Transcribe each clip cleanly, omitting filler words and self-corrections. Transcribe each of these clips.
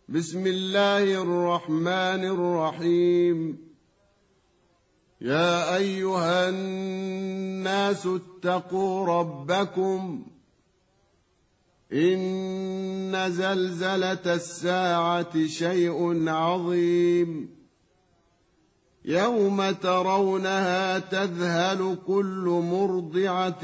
بسم الله الرحمن الرحيم. يا أيها الناس اتقوا ربكم إن زلزلة الساعة شيء عظيم يوم ترونها تذهل كل مرضعة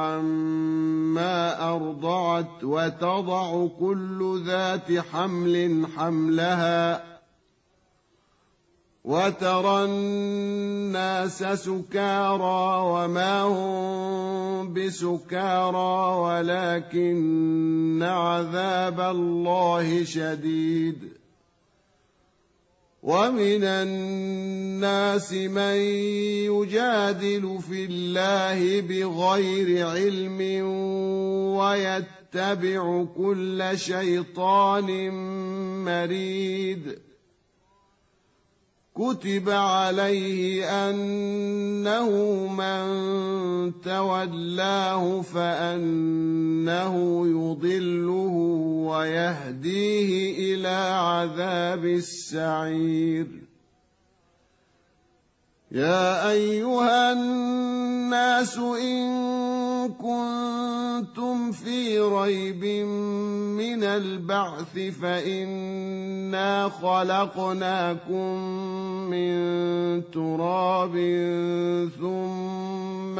عما أرضعت وتضع كل ذات حمل حملها وترى الناس سكارى وما هم بسكارى ولكن عذاب الله شديد. ومن الناس من يجادل في الله بغير علم ويتبع كل شيطان مريد. كتب عليه أنه من تولاه فأنه يضله ويهديه إلى عذاب السعير. يا أيها الناس إن كنتم في ريب من البعث فإنا خلقناكم من تراب ثم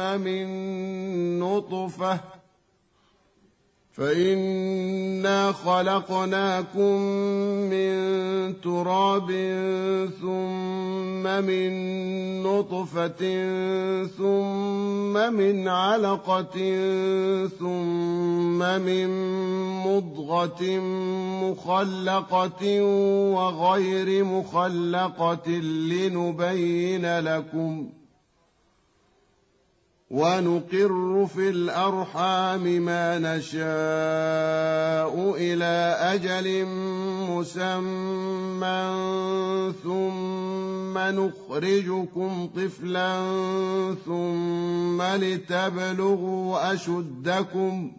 من نطفة ثم من علقة ثم من مضغة مخلقة وغير مخلقة لنبين لكم. ونقر في الأرحام ما نشاء إلى أجل مسمى ثم نخرجكم طفلا ثم لتبلغوا أشدكم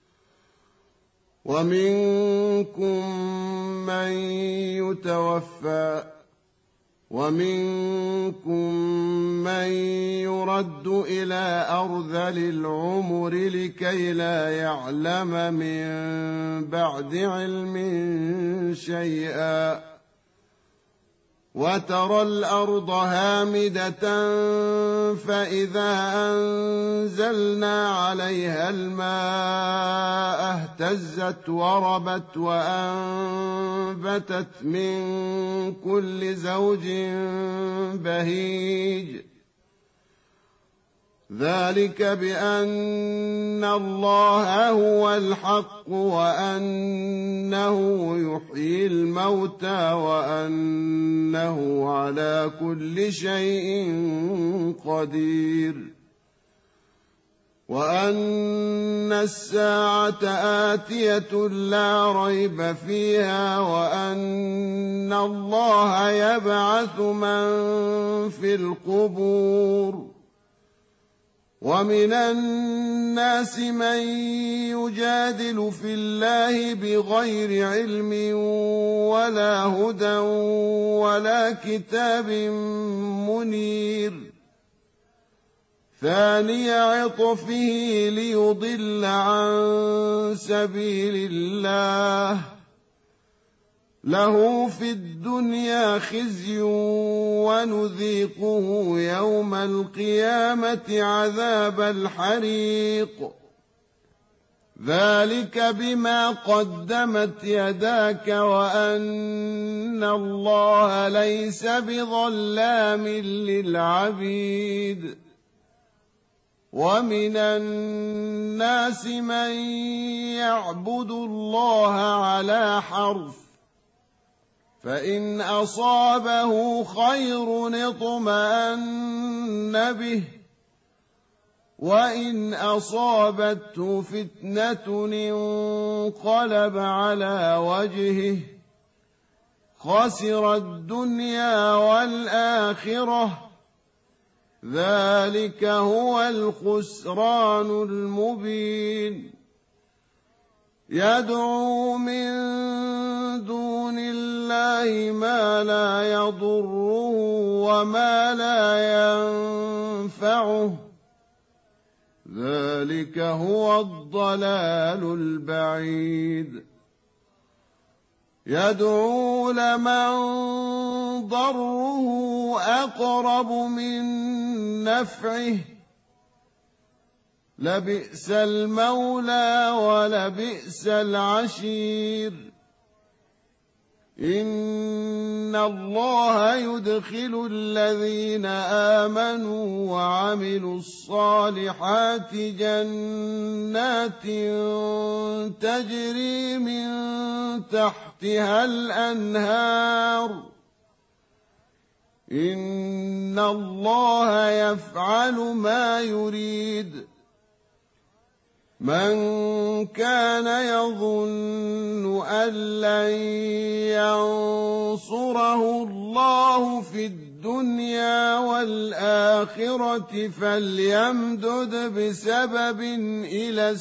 ومنكم من يتوفى ومنكم من يرد إلى أرذل العمر لكي لا يعلم من بعد علم شيئا. وترى الأرض هامدة فإذا أنزلنا عليها الماء اهتزت وربت وأنبتت من كل زوج بهيج. ذلك بأن الله هو الحق وأنه يحيي الموتى وأنه على كل شيء قدير. وأن الساعة آتية لا ريب فيها وأن الله يبعث من في القبور. ومن الناس من يجادل في الله بغير علم ولا هدى ولا كتاب منير. ثاني عطفه ليضل عن سبيل الله له في الدنيا خزي ونذيقه يوم القيامة عذاب الحريق. ذلك بما قدمت يداك وأن الله ليس بظلام للعبيد. ومن الناس من يعبد الله على حرف فإن أصابه خير اطمأن به وإن أصابته فتنة انقلب على وجهه خسر الدنيا والآخرة ذلك هو الخسران المبين. يدعو من دون الله الله ما لا يضره وما لا ينفعه، ذلك هو الضلال البعيد. يدعو لمن ضره أقرب من نفعه، لبئس المولى ولبئس العشير. إن الله يدخل الذين آمنوا وعملوا الصالحات جنات تجري من تحتها الأنهار، إن الله يفعل ما يريد. من كان يظن أن لن ينصره الله في الدنيا والآخرة فليمدد بسبب إلى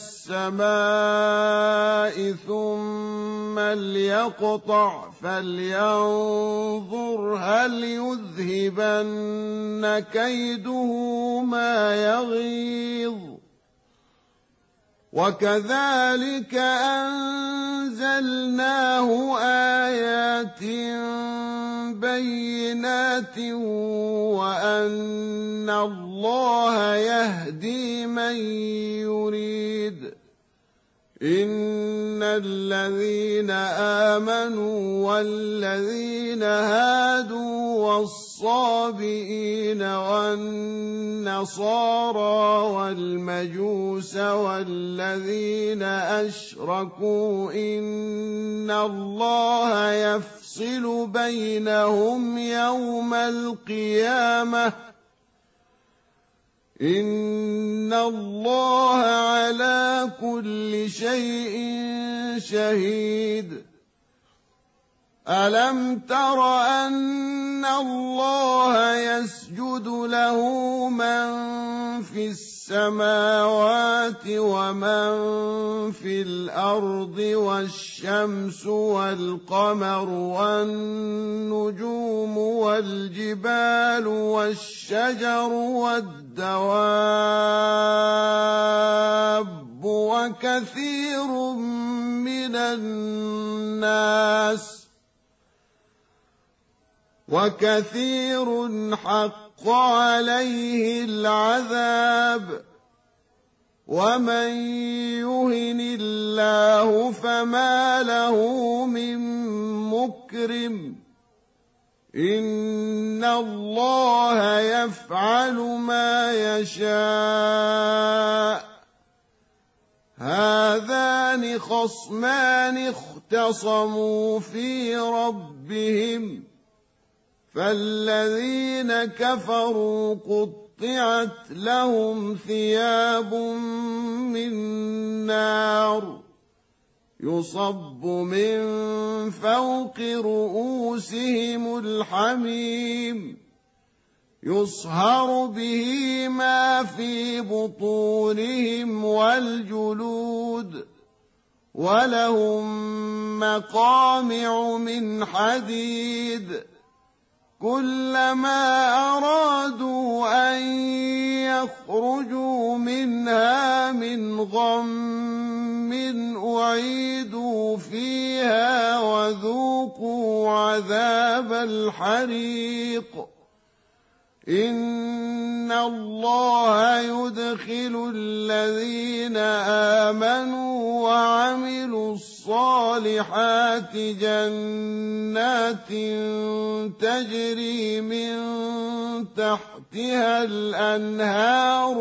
السماء ثم ليقطع فلينظر هل يذهبن كيده ما يغيظ. وكذلك أنزلناه آيات بينات وأن الله يهدي من يريد. إن الذين آمنوا والذين هادوا والصابئين والنصارى والمجوس والذين أشركوا إن الله يفصل بينهم يوم القيامة، إن الله على كل شيء شهيد. ألم تر أن الله يسجد له من في السماوات ومن في الأرض والشمس والقمر والنجوم والجبال والشجر والدواب وكثير من الناس وكثير حق عليه العذاب. ومن يهن الله فما له من مكرم. إن الله يفعل ما يشاء. هذان خصمان اختصموا في ربهم فالذين كفروا قطعت لهم ثياب من نار يصب من فوق رؤوسهم الحميم يصهر به ما في بطونهم والجلود ولهم مقامع من حديد كلما أرادوا أن يخرجوا منها من غم أعيدوا فيها وذوقوا عذاب الحريق. إن الله يدخل الذين آمنوا وعملوا الصالحات جنات تجري من تحتها الأنهار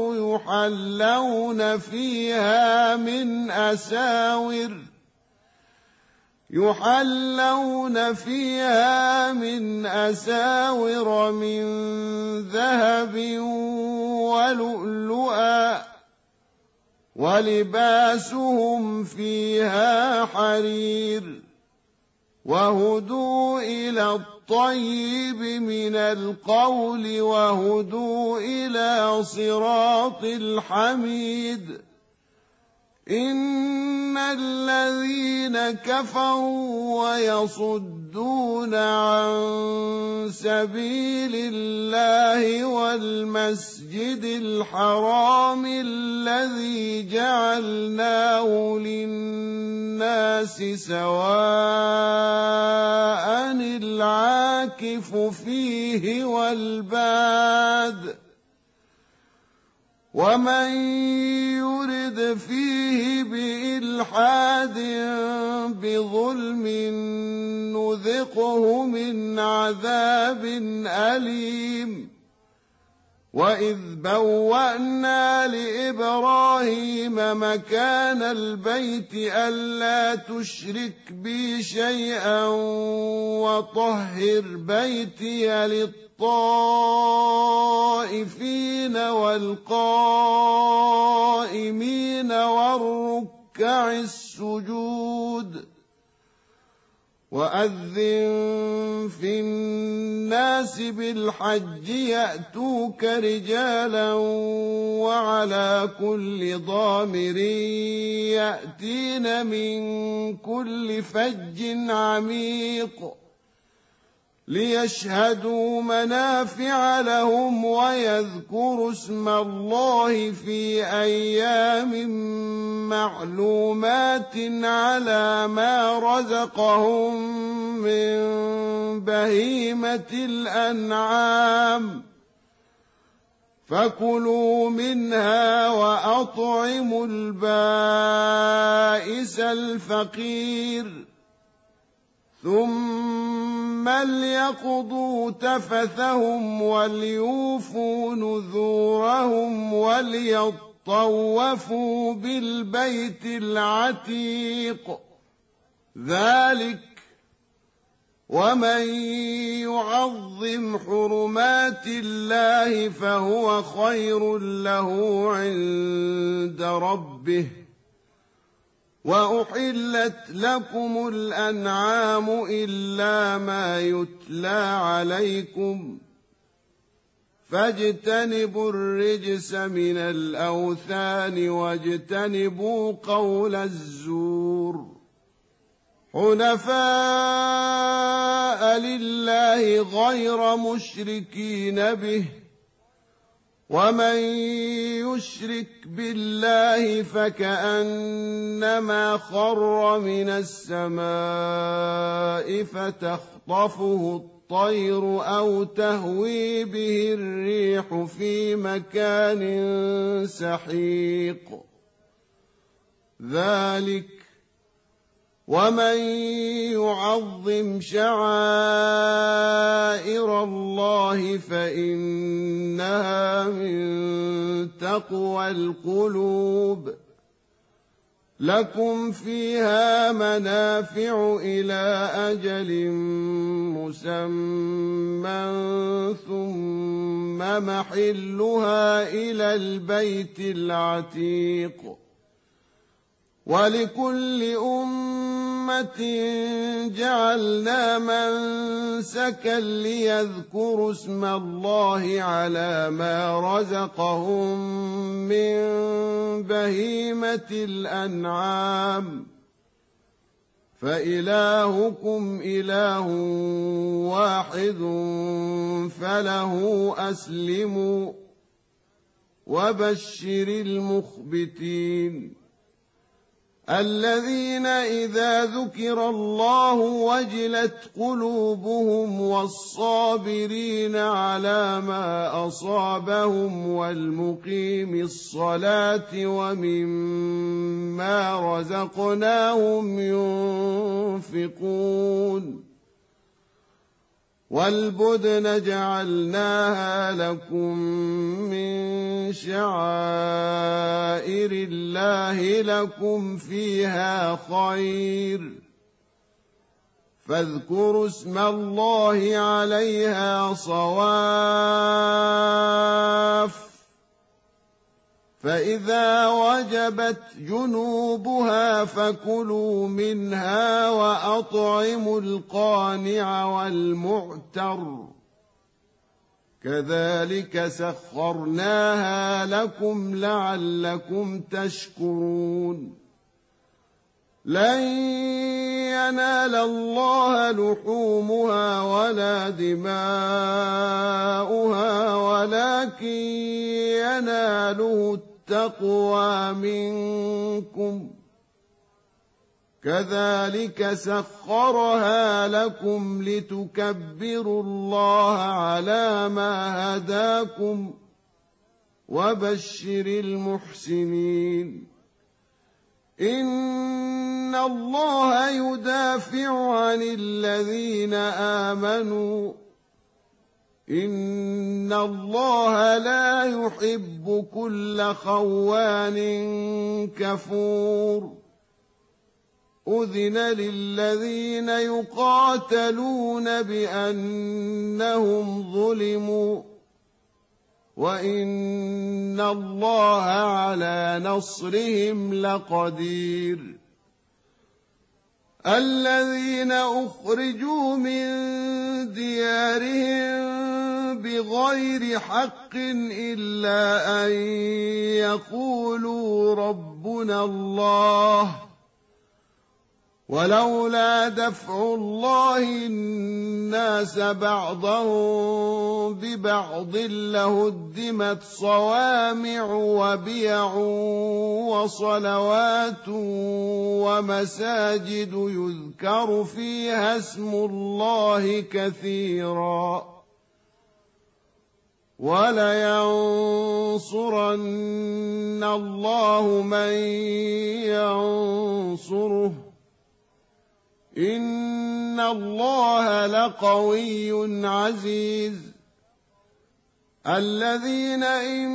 يحلون فيها من أساور من ذهب ولؤلؤا ولباسهم فيها حرير وهدوا إلى الطيب من القول وهدوا إلى صراط الحميد. إن الذين كفروا ويصدون عن سبيل الله والمسجد الحرام الذي جعلناه للناس سواء العاكف فيه والباد ومن يرد فيه بإلحاد بظلم نذقه من عذاب أليم وإذ بوأنا لإبراهيم مكان البيت ألا تشرك بي شيئا وطهر بيتي للطائفين والقائمين والركع السجود وأذن في الناس بالحج يأتوك رجالا وعلى كل ضامر يأتين من كل فج عميق ليشهدوا منافع لهم ويذكروا اسم الله في أيام معلومات على ما رزقهم من بهيمة الأنعام فكلوا منها وأطعموا البائس الفقير ثم ليقضوا تفثهم وليوفوا نذورهم وليطوفوا بالبيت العتيق ذلك ومن يعظم حرمات الله فهو خير له عند ربه وأحلت لكم الأنعام إلا ما يتلى عليكم فاجتنبوا الرجس من الأوثان واجتنبوا قول الزور حنفاء لله غير مشركين به ومن يشرك بالله فكأنما خر من السماء فتخطفه الطير أو تهوي به الريح في مكان سحيق ذلك ومن يعظم شعائر الله فإنها من تقوى القلوب لكم فيها منافع إلى أجل مسمى ثم محلها إلى البيت العتيق ولكل أمة جعلنا منسكا ليذكروا اسم الله على ما رزقهم من بهيمة الأنعام فإلهكم إله واحد فله أسلموا وبشر المخبتين الذين إذا ذكر الله وجلت قلوبهم والصابرين على ما أصابهم والمقيم الصلاة ومما رزقناهم ينفقون والبدن جعلناها لكم من شعائر الله لكم فيها خير فاذكروا اسم الله عليها صواف فإذا وجبت جنوبها فكلوا منها وأطعموا القانع والمعتر كذلك سخرناها لكم لعلكم تشكرون لن ينال الله لحومها ولا دماؤها ولكن يناله التقوى منكم كذلك سخرها لكم لتكبروا الله على ما هداكم وبشر المحسنين إن الله يدافع عن الذين آمنوا إن الله لا يحب كل خوان كفور أذن للذين يقاتلون بأنهم ظلموا وإن الله على نصرهم لقدير الذين أخرجوا من ديارهم بغير حق إلا أن يقولوا ربنا الله ولولا دفع الله الناس بعضهم ببعض لهدمت صوامع وبيع وصلوات ومساجد يذكر فيها اسم الله كثيرا ولينصرن الله من ينصره إن الله لقوي عزيز الذين إن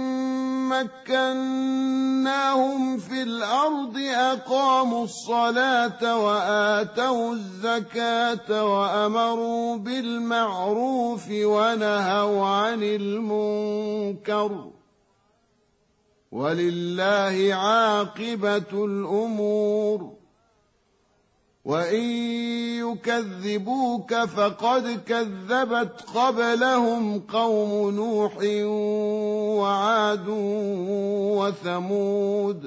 مكناهم في الأرض أقاموا الصلاة وآتوا الزكاة وأمروا بالمعروف ونهوا عن المنكر ولله عاقبة الأمور وإن يكذبوك فقد كذبت قبلهم قوم نوح وعاد وثمود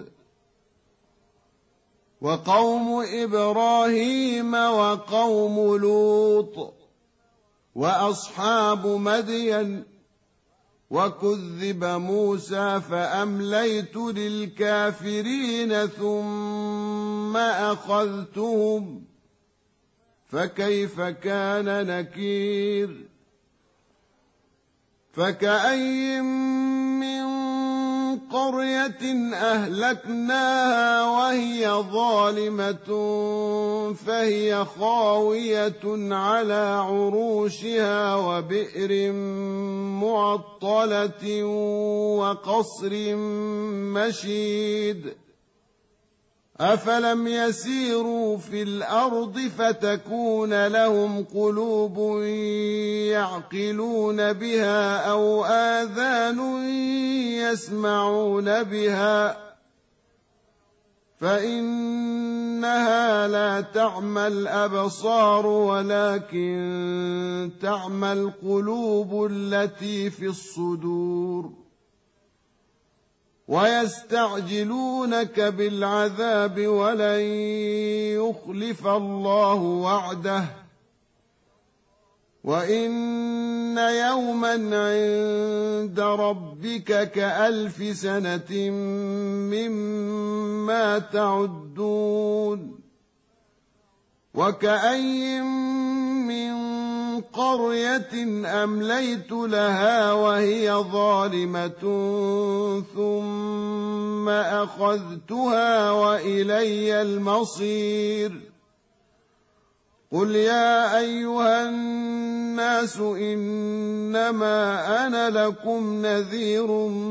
وقوم إبراهيم وقوم لوط وأصحاب مدين وكذب موسى فأمليت للكافرين ثم أخذتهم فكيف كان نكير فكأي من قرية أهلكناها وهي ظالمة فهي خاوية على عروشها وبئر معطلة وقصر مشيد أفلم يسيروا في الأرض فتكون لهم قلوب يعقلون بها أو آذان يسمعون بها فإنها لا تعمى الأبصار ولكن تعمى القلوب التي في الصدور ويستعجلونك بالعذاب ولن يخلف الله وعده وإن يوما عند ربك كألف سنة مما تعدون وكأي من قرية أمليت لها وهي ظالمة ثم أخذتها وإلي المصير قل يا أيها الناس إنما أنا لكم نذير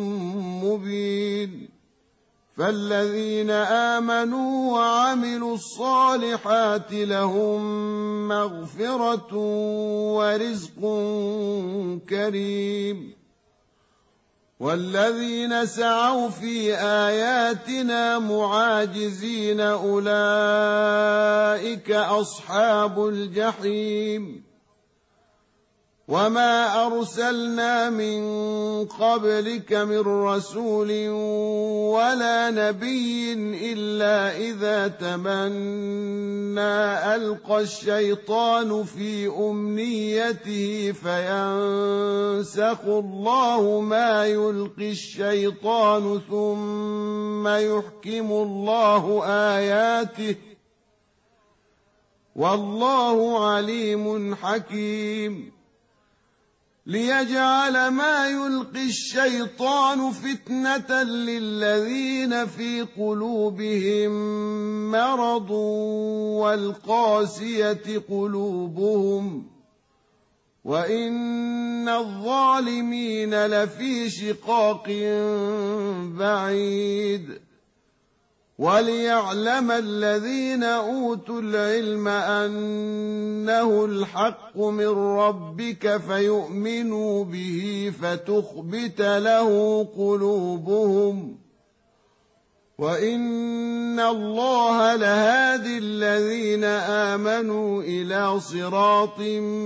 مبين فالذين آمنوا وعملوا الصالحات لهم مغفرة ورزق كريم والذين سعوا في آياتنا معاجزين أولئك أصحاب الجحيم وما أرسلنا من قبلك من رسول ولا نبي إلا إذا تمنى ألقى الشيطان في أمنيته فينسخ الله ما يلقي الشيطان ثم يحكم الله آياته والله عليم حكيم ليجعل ما يلقي الشيطان فتنة للذين في قلوبهم مرض والقاسية قلوبهم وإن الظالمين لفي شقاق بعيد وليعلم الذين أوتوا العلم أنه الحق من ربك فيؤمنوا به فتخبت له قلوبهم وإن الله لهادي الذين آمنوا إلى صراط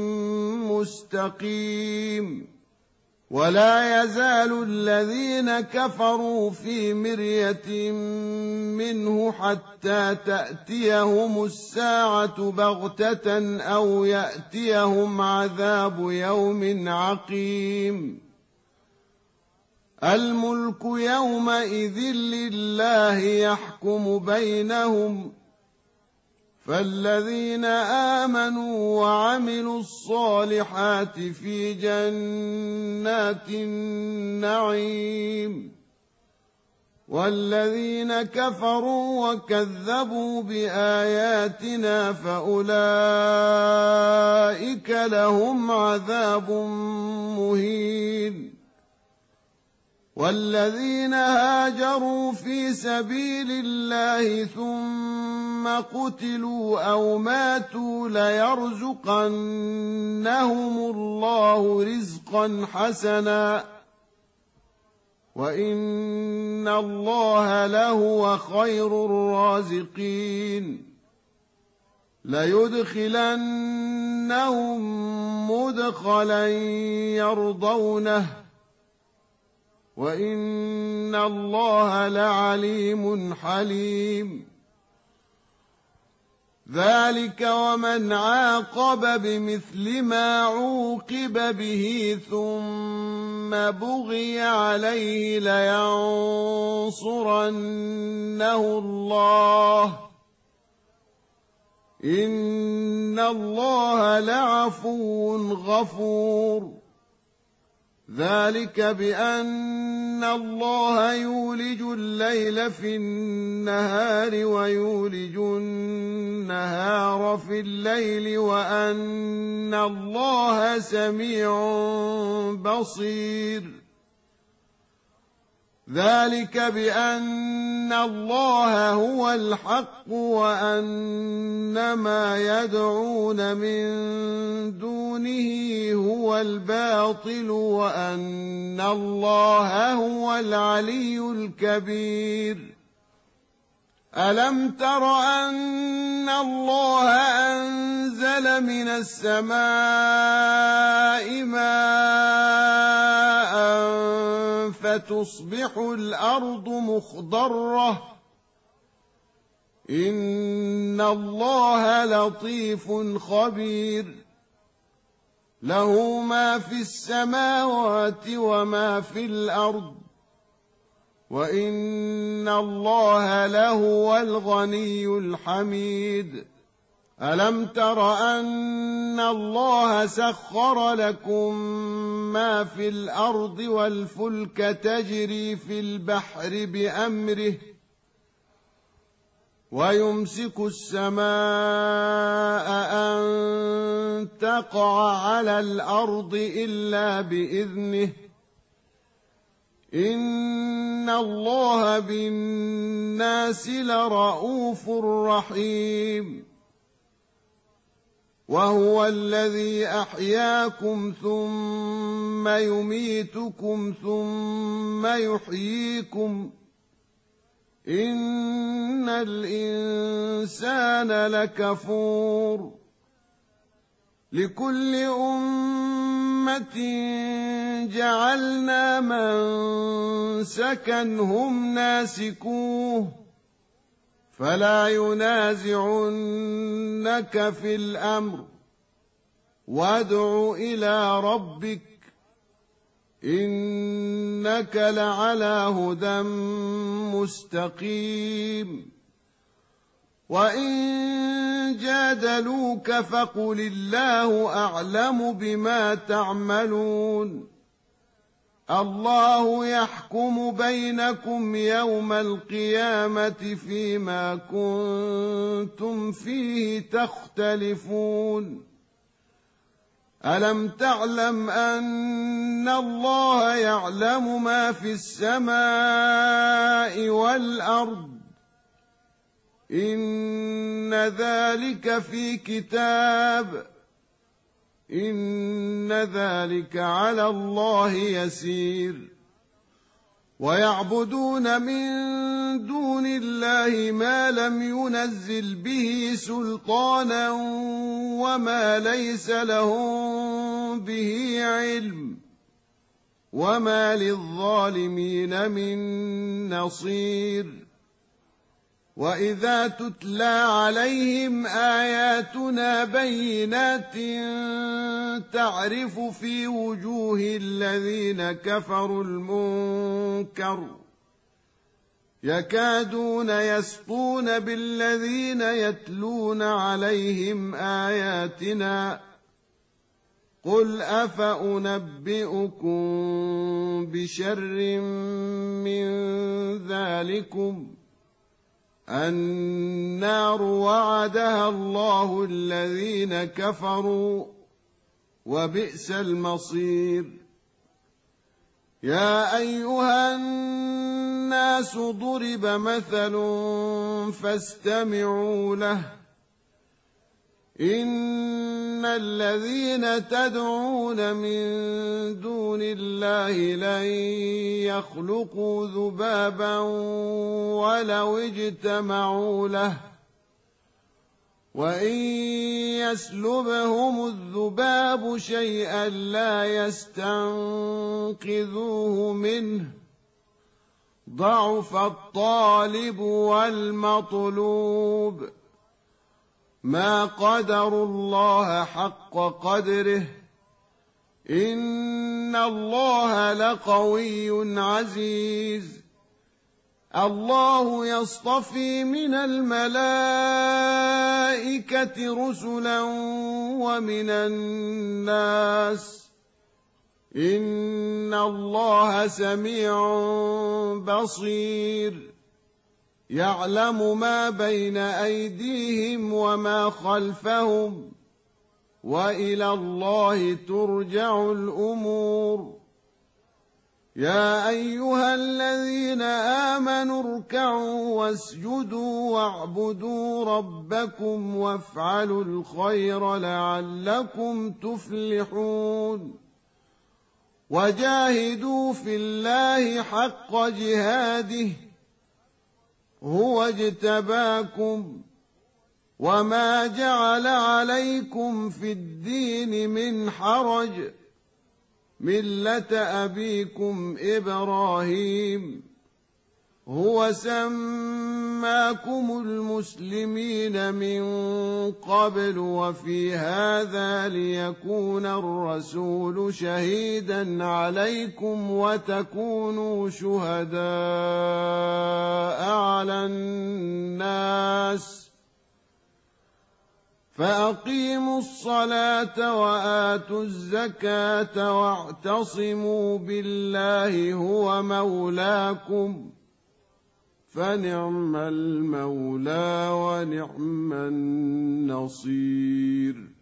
مستقيم ولا يزال الذين كفروا في مرية منه حتى تأتيهم الساعة بغتة أو يأتيهم عذاب يوم عقيم الملك يومئذ لله يحكم بينهم فالذين آمنوا وعملوا الصالحات في جنات النعيم والذين كفروا وكذبوا بآياتنا فأولئك لهم عذاب مهين والذين هاجروا في سبيل الله ثم قتلوا أو ماتوا ليرزقنهم الله رزقا حسنا وإن الله لهو خير الرازقين ليدخلنهم مدخلا يرضونه وإن الله لعليم حليم ذلك ومن عاقب بمثل ما عوقب به ثم بغي عليه لينصرنه الله إن الله لعفو غفور ذلك بأن الله يولج الليل في النهار ويولج النهار في الليل وأن الله سميع بصير ذلك بأن الله هو الحق وأن ما يدعون من دونه هو الباطل وأن الله هو العلي الكبير ألم تر أن الله أنزل من السماء ماء فتصبح الأرض مخضرة إن الله لطيف خبير له ما في السماوات وما في الأرض وإن الله لهو الغني الحميد ألم تر أن الله سخر لكم ما في الأرض والفلك تجري في البحر بأمره ويمسك السماء أن تقع على الأرض إلا بإذنه إن الله بالناس لرءوف رحيم وهو الذي أحياكم ثم يميتكم ثم يحييكم إن الإنسان لكفور لكل أمة أمة جعلنا منسكا هم ناسكوه فلا ينازعنك في الأمر وادع إلى ربك إنك لعلى هدى مستقيم وإن جادلوك فقل الله أعلم بما تعملون الله يحكم بينكم يوم القيامة فيما كنتم فيه تختلفون ألم تعلم أن الله يعلم ما في السماء والأرض إن ذلك في كتاب إن ذلك على الله يسير ويعبدون من دون الله ما لم ينزل به سلطانا وما ليس لهم به علم وما للظالمين من نصير وإذا تتلى عليهم آياتنا بينات تعرف في وجوه الذين كفروا المنكر يكادون يسطون بالذين يتلون عليهم آياتنا قل أفأنبئكم بشر من ذلكم النار وعدها الله الذين كفروا وبئس المصير يا أيها الناس ضرب مثل فاستمعوا له إن الذين تدعون من دون الله لن يخلقوا ذبابا ولو اجتمعوا له وإن يسلبهم الذباب شيئا لا يستنقذوه منه ضعف الطالب والمطلوب ما قدروا الله حق قدره إن الله لقوي عزيز الله يصطفي من الملائكة رسلا ومن الناس إن الله سميع بصير يعلم ما بين أيديهم وما خلفهم وإلى الله ترجع الأمور يا أيها الذين آمنوا اركعوا واسجدوا واعبدوا ربكم وافعلوا الخير لعلكم تفلحون وجاهدوا في الله حق جهاده هو اجتباكم وما جعل عليكم في الدين من حرج ملة أبيكم إبراهيم هو سماكم المسلمين من قبل وفي هذا ليكون الرسول شهيدا عليكم وتكونوا شهداء على الناس فأقيموا الصلاة وآتوا الزكاة واعتصموا بالله هو مولاكم فنعم المولى ونعم النصير